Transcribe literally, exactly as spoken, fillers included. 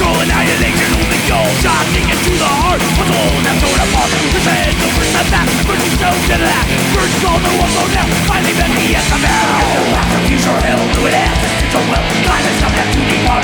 Control annihilation, only goal shocking into the heart. What's all that sort of fall? This head the first step back. First you show to that. First all the one go down. Finally met me at the now. Future hell, do it ass. It's a well. Time is not that to be part.